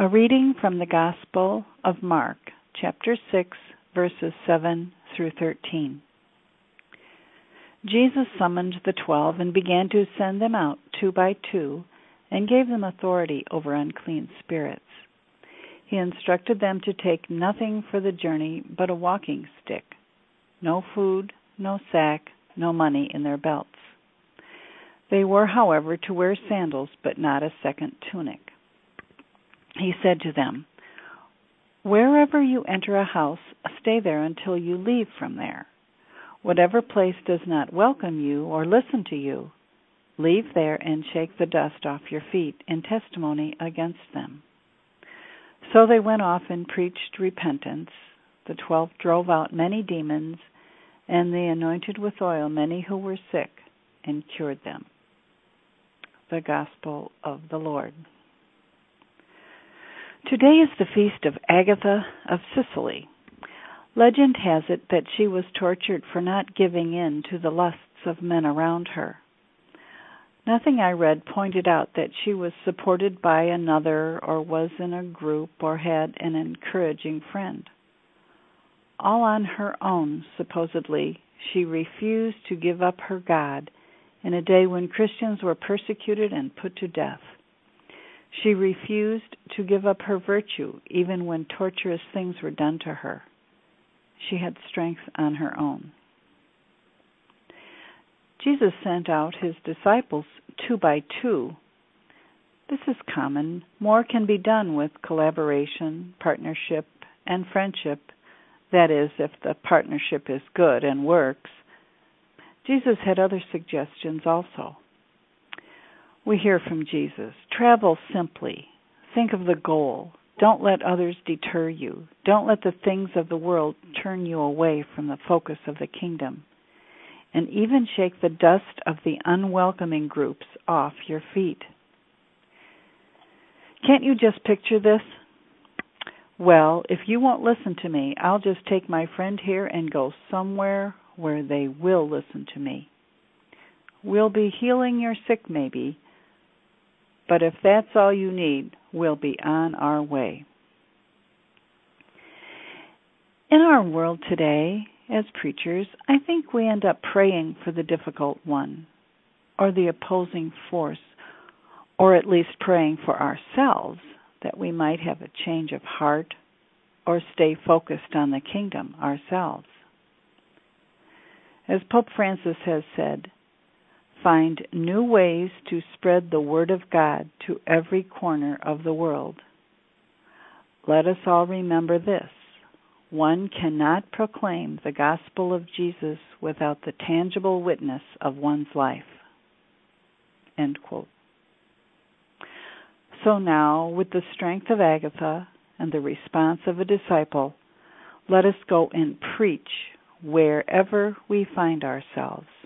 A reading from the Gospel of Mark, chapter 6, verses 7 through 13. Jesus summoned the 12 and began to send them out 2 by 2 and gave them authority over unclean spirits. He instructed them to take nothing for the journey but a walking stick, no food, no sack, no money in their belts. They were, however, to wear sandals but not a second tunic. He said to them, "Wherever you enter a house, stay there until you leave from there. Whatever place does not welcome you or listen to you, leave there and shake the dust off your feet in testimony against them." So they went off and preached repentance. The 12 drove out many demons, and they anointed with oil many who were sick and cured them. The Gospel of the Lord. Today is the feast of Agatha of Sicily. Legend has it that she was tortured for not giving in to the lusts of men around her. Nothing I read pointed out that she was supported by another or was in a group or had an encouraging friend. All on her own, supposedly, she refused to give up her God in a day when Christians were persecuted and put to death. She refused to give up her virtue even when torturous things were done to her. She had strength on her own. Jesus sent out his disciples 2 by 2. This is common. More can be done with collaboration, partnership, and friendship. That is, if the partnership is good and works. Jesus had other suggestions also. We hear from Jesus, travel simply. Think of the goal. Don't let others deter you. Don't let the things of the world turn you away from the focus of the kingdom. And even shake the dust of the unwelcoming groups off your feet. Can't you just picture this? Well, if you won't listen to me, I'll just take my friend here and go somewhere where they will listen to me. We'll be healing your sick maybe, but if that's all you need, we'll be on our way. In our world today, as preachers, I think we end up praying for the difficult one, or the opposing force, or at least praying for ourselves that we might have a change of heart or stay focused on the kingdom ourselves. As Pope Francis has said, find new ways to spread the word of God to every corner of the world. Let us all remember this. One cannot proclaim the gospel of Jesus without the tangible witness of one's life. End quote. So now, with the strength of Agatha and the response of a disciple, let us go and preach wherever we find ourselves.